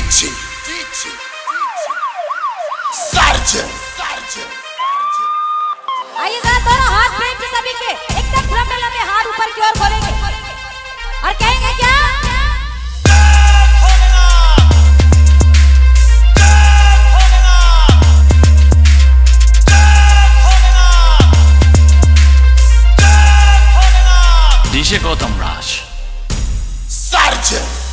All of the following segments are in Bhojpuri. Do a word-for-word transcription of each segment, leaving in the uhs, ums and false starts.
Dici, dici, Sergeant, Sergeant, आइए जरा दोनों हाथ फेंक के सभी के एकदम लंबे लंबे हाथ ऊपर की ओर खोलेंगे और कहेंगे क्या? DJ Gautam Raj Sergeant.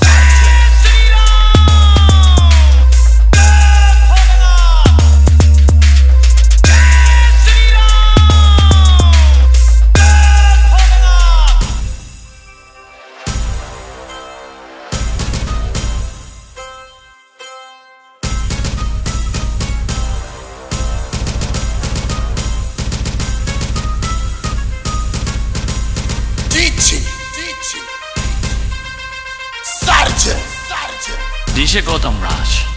Dici, dici, Sergeant, Sergeant. DJ Gautam राज